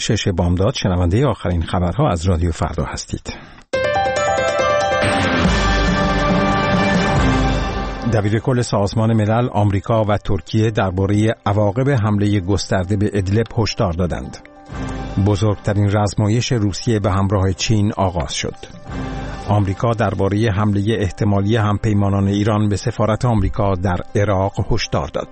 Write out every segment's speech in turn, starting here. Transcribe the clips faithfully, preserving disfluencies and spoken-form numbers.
شش بامداد شنونده آخرین خبرها از رادیو فردا هستید. دبیرکل سازمان ملل آمریکا و ترکیه درباره عواقب حمله گسترده به ادلب هشدار دادند. بزرگترین رزمایش روسیه به همراه چین آغاز شد. آمریکا درباره حمله احتمالی همپیمانان ایران به سفارت آمریکا در عراق هشدار داد.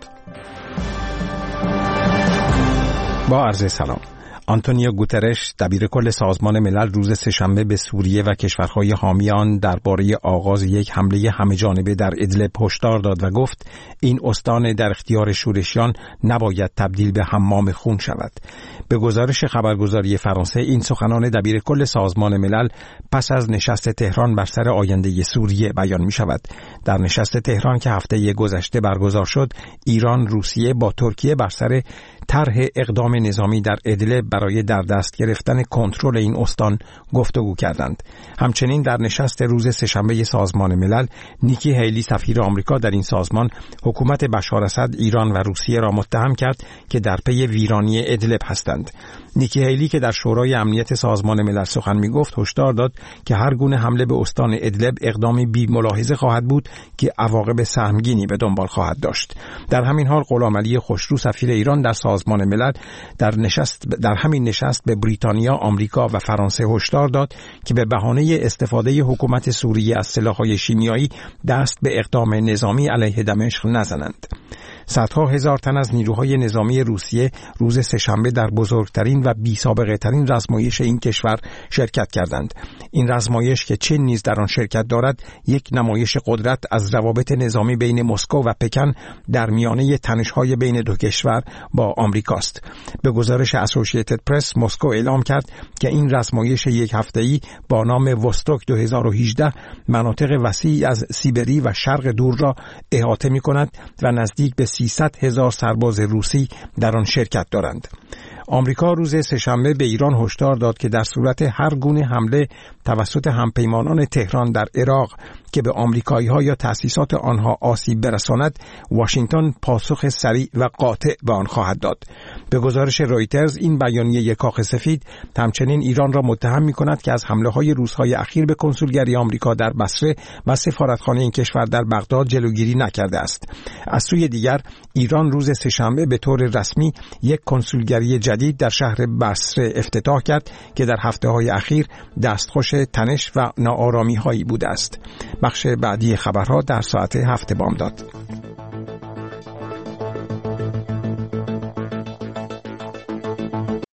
با عرض سلام. آنتونیو گوترش دبیرکل سازمان ملل روز سه‌شنبه به سوریه و کشورهای حامی آن درباره آغاز یک حمله همه‌جانبه در ادلب هشدار داد و گفت این استان در اختیار شورشیان نباید تبدیل به حمام خون شود. به گزارش خبرگزاری فرانسه این سخنان دبیرکل سازمان ملل پس از نشست تهران بر سر آینده سوریه بیان می شود. در نشست تهران که هفته گذشته برگزار شد، ایران، روسیه با ترکیه بر سر طرح اقدام نظامی در ادلب برای در دست گرفتن کنترل این استان گفتگو کردند. همچنین در نشست روز سه‌شنبه سازمان ملل، نیکی هیلی سفیر آمریکا در این سازمان حکومت بشار اسد، ایران و روسیه را متهم کرد که در پی ویرانی ادلب هستند. نیکی هیلی که در شورای امنیت سازمان ملل سخن می‌گفت هشدار داد که هر گونه حمله به استان ادلب اقدامی بی ملاحظه خواهد بود که عواقب سهمگینی به دنبال خواهد داشت. در همین حال غلامعلی خوشرو سفیر ایران در سازمان ملل در نشست در همین نشست به بریتانیا، آمریکا و فرانسه هشدار داد که به بهانه استفاده حکومت سوریه از سلاح‌های شیمیایی دست به اقدام نظامی علیه دمشق نزنند. صدها هزار تن از نیروهای نظامی روسیه روز سه‌شنبه در بزرگترین و بی‌سابقه ترین رزمایش این کشور شرکت کردند. این رزمایش که چین نیز در آن شرکت دارد، یک نمایش قدرت از روابط نظامی بین مسکو و پکن در میانه تنش‌های بین دو کشور با آمریکاست. به گزارش اسوسییتد پرس، مسکو اعلام کرد که این رزمایش یک هفته‌ای با نام وستوک دو هزار و هجده مناطق وسیعی از سیبری و شرق دور را احاطه می‌کند و نزدیک به سیصد هزار سرباز روسی در آن شرکت دارند. آمریکا روز سه‌شنبه به ایران هشدار داد که در صورت هر گونه حمله توسط همپیمانان تهران در عراق که به آمریکایی‌ها یا تأسیسات آنها آسیب برساند، واشنگتن پاسخ سریع و قاطع به آن خواهد داد. به گزارش رویترز، این بیانیه کاخ سفید همچنین ایران را متهم می‌کند که از حمله‌های روزهای اخیر به کنسولگری آمریکا در بصره و سفارتخانه این کشور در بغداد جلوگیری نکرده است. از سوی دیگر، ایران روز سه‌شنبه به طور رسمی یک کنسولگری جدید در شهر بصره افتتاح کرد که در هفته‌های اخیر دستخوش تنش و ناآرامی‌هایی بوده است. بخش بعدی خبرها در ساعت هفت بامداد.